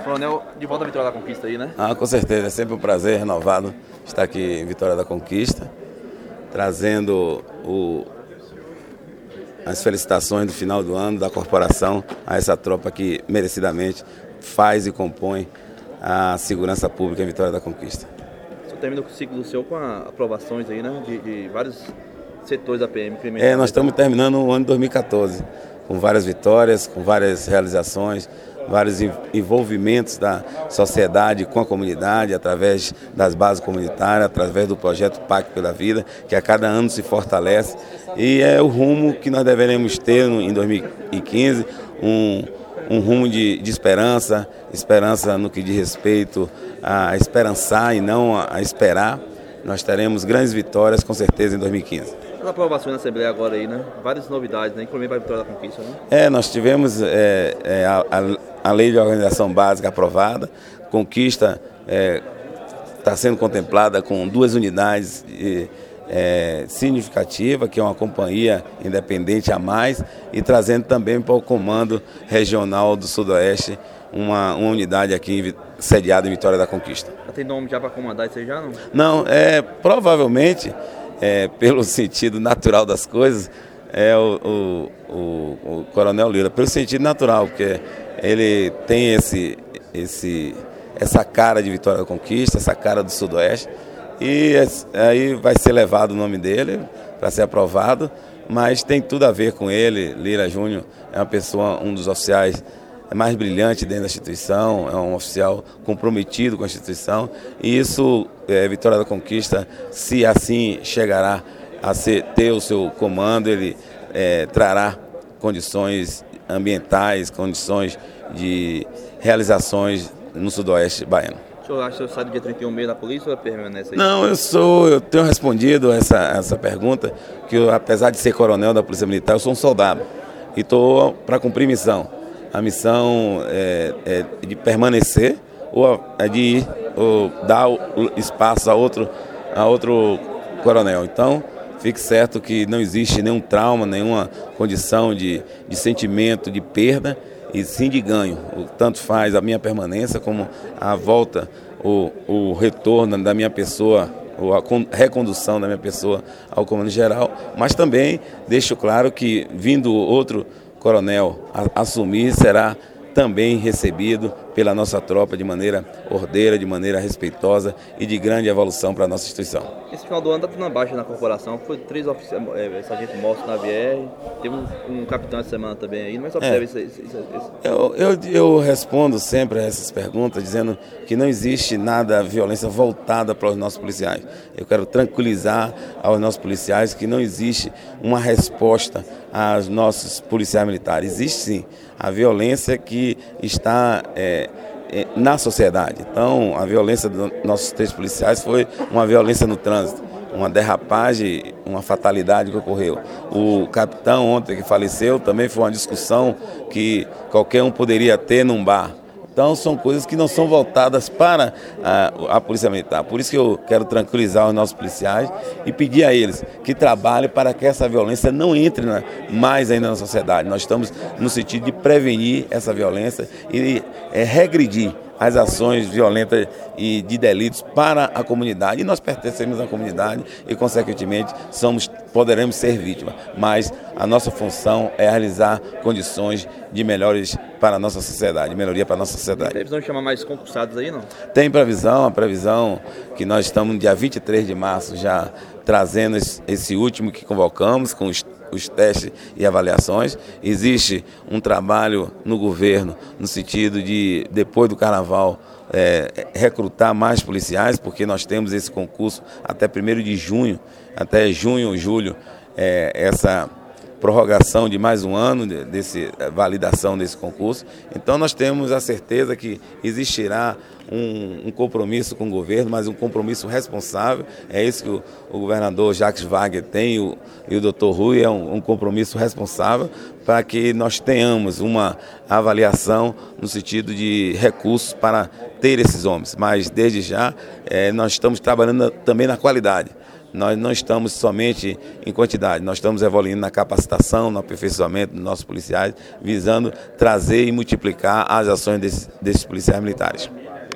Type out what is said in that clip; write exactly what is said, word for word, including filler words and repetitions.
Coronel, de volta à Vitória da Conquista aí, né? Ah, com certeza, é sempre um prazer renovado estar aqui em Vitória da Conquista, trazendo o, as felicitações do final do ano da corporação a essa tropa que merecidamente faz e compõe a segurança pública em Vitória da Conquista. Você termina o ciclo do seu com a aprovações aí, né? De, de vários setores da P M. É, nós estamos terminando o ano de dois mil e quatorze, com várias vitórias, com várias realizações, vários envolvimentos da sociedade com a comunidade, através das bases comunitárias, através do projeto Pacto pela Vida, que a cada ano se fortalece. E é o rumo que nós deveremos ter em dois mil e quinze, um, um rumo de, de esperança, esperança no que diz respeito a esperançar e não a, a esperar. Nós teremos grandes vitórias, com certeza, em dois mil e quinze. As aprovações na Assembleia agora aí, né? Várias novidades, né? Inclusive para a Vitória da Conquista, né? É, nós tivemos é, é, a, a Lei de Organização Básica aprovada, Conquista está é, sendo contemplada com duas unidades e, é, significativas, que é uma companhia independente a mais, e trazendo também para o Comando Regional do Sudoeste uma, uma unidade aqui sediada em Vitória da Conquista. Já tem nome já para comandar isso aí já, não? Não, é, provavelmente... É, pelo sentido natural das coisas, é o, o, o, o Coronel Lira, pelo sentido natural, porque ele tem esse, esse, essa cara de Vitória da Conquista, essa cara do Sudoeste, e aí vai ser levado o nome dele para ser aprovado, mas tem tudo a ver com ele. Lira Júnior é uma pessoa, um dos oficiais mais brilhante dentro da instituição, é um oficial comprometido com a instituição, e isso, é, Vitória da Conquista, se assim chegará a ser, ter o seu comando, ele é, trará condições ambientais, condições de realizações no Sudoeste baiano. O senhor acha que o senhor sai do dia trinta e um meio da polícia ou permanece aí? Não, eu sou, eu tenho respondido essa, essa pergunta, que eu, apesar de ser coronel da Polícia Militar, eu sou um soldado e estou para cumprir missão. A missão é, é de permanecer ou é de ir, ou dar espaço a outro, a outro coronel. Então, fique certo que não existe nenhum trauma, nenhuma condição de, de sentimento de perda, e sim de ganho. Tanto faz a minha permanência como a volta, o, o retorno da minha pessoa, ou a recondução da minha pessoa ao comando geral, mas também deixo claro que, vindo outro coronel a assumir, será também recebido pela nossa tropa de maneira ordeira, de maneira respeitosa e de grande evolução para a nossa instituição. Esse final do ano está tudo na baixa na corporação, foi três oficiais, é, sargento mortos na V R, teve um, um capitão essa semana também aí, mas observa é. isso, isso, isso, isso. Eu, eu, eu respondo sempre a essas perguntas dizendo que não existe nada, violência voltada para os nossos policiais. Eu quero tranquilizar aos nossos policiais que não existe uma resposta aos nossos policiais militares. Existe sim a violência que está é, é, na sociedade. Então, a violência dos nossos três policiais foi uma violência no trânsito, uma derrapagem, uma fatalidade que ocorreu. O capitão ontem que faleceu também foi uma discussão que qualquer um poderia ter num bar. Então, são coisas que não são voltadas para a, a Polícia Militar. Por isso que eu quero tranquilizar os nossos policiais e pedir a eles que trabalhem para que essa violência não entre na, mais ainda na sociedade. Nós estamos no sentido de prevenir essa violência e é, regredir as ações violentas e de delitos para a comunidade. E nós pertencemos à comunidade e, consequentemente, somos, poderemos ser vítimas. Mas a nossa função é realizar condições de melhores para a nossa sociedade, melhoria para a nossa sociedade. Tem previsão de chamar mais concursados aí, não? Tem previsão, a previsão que nós estamos no dia vinte e três de março já trazendo esse, esse último que convocamos com os os testes e avaliações. Existe um trabalho no governo no sentido de, depois do carnaval, é, recrutar mais policiais, porque nós temos esse concurso até primeiro de junho, até junho ou julho, é, essa prorrogação de mais um ano, desse, validação desse concurso. Então nós temos a certeza que existirá um, um compromisso com o governo, mas um compromisso responsável. É isso que o, o governador Jacques Wagner tem, o, e o doutor Rui, é um, um compromisso responsável para que nós tenhamos uma avaliação no sentido de recursos para ter esses homens. Mas desde já é, nós estamos trabalhando também na qualidade. nós não estamos somente em quantidade, nós estamos evoluindo na capacitação, no aperfeiçoamento dos nossos policiais, visando trazer e multiplicar as ações desses, desses policiais militares.